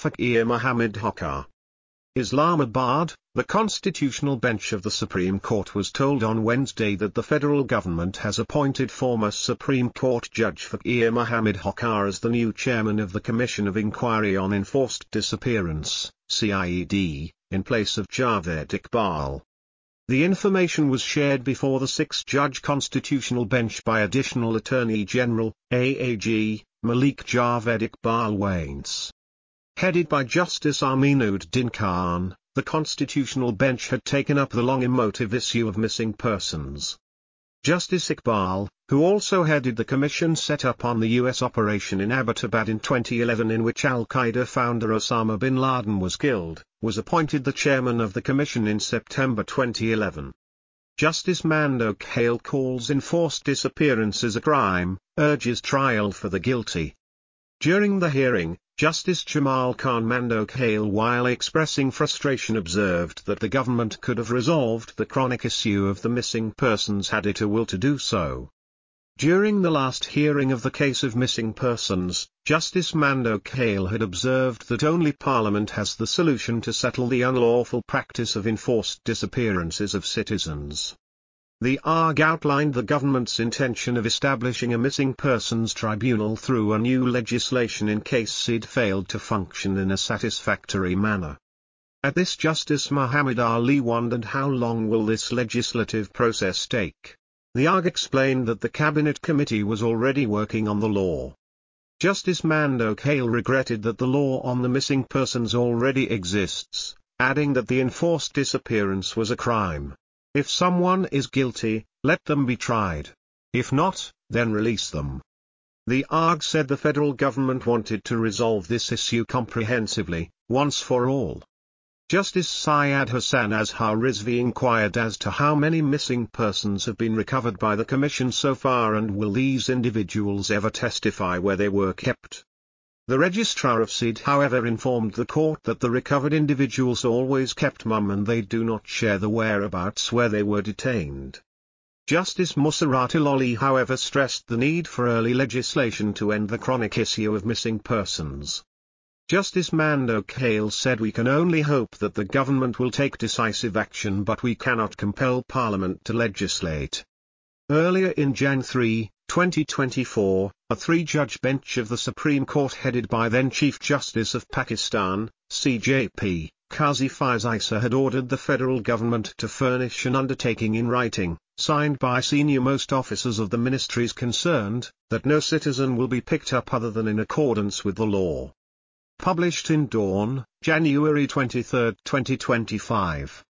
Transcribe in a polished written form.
Faqir Muhammad Hoqqar. Islamabad, the constitutional bench of the Supreme Court was told on Wednesday that the federal government has appointed former Supreme Court Judge Faqir Muhammad Hoqqar as the new chairman of the Commission of Inquiry on Enforced Disappearance, CIED, in place of Javed Iqbal. The information was shared before the six-judge constitutional bench by Additional Attorney General, AAG, Malik Javed Iqbal Wains. Headed by Justice Aminuddin Khan, the constitutional bench had taken up the long emotive issue of missing persons. Justice Iqbal, who also headed the commission set up on the U.S. operation in Abbottabad in 2011 in which al-Qaeda founder Osama bin Laden was killed, was appointed the chairman of the commission in September 2011. Justice Mandok Hale calls enforced disappearances a crime, urges trial for the guilty. During the hearing, Justice Jamal Khan Mandok Hale, while expressing frustration, observed that the government could have resolved the chronic issue of the missing persons had it a will to do so. During the last hearing of the case of missing persons, Justice Mandok Hale had observed that only Parliament has the solution to settle the unlawful practice of enforced disappearances of citizens. The ARG outlined the government's intention of establishing a missing persons tribunal through a new legislation in case CID failed to function in a satisfactory manner. At this, Justice Muhammad Ali wondered how long will this legislative process take. The ARG explained that the Cabinet Committee was already working on the law. Justice Mandok Hale regretted that the law on the missing persons already exists, adding that the enforced disappearance was a crime. If someone is guilty, let them be tried. If not, then release them. The ARG said the federal government wanted to resolve this issue comprehensively, once for all. Justice Syed Hassan Azhar Rizvi inquired as to how many missing persons have been recovered by the commission so far and will these individuals ever testify where they were kept. The registrar of CID however informed the court that the recovered individuals always kept mum and they do not share the whereabouts where they were detained. Justice Musaratul Ali however stressed the need for early legislation to end the chronic issue of missing persons. Justice Mandok Hale said we can only hope that the government will take decisive action, but we cannot compel Parliament to legislate. Earlier in Jan 3, 2024, a three-judge bench of the Supreme Court headed by then Chief Justice of Pakistan, CJP, Qazi Faiz Issa had ordered the federal government to furnish an undertaking in writing, signed by senior-most officers of the ministries concerned, that no citizen will be picked up other than in accordance with the law. Published in Dawn, January 23, 2025.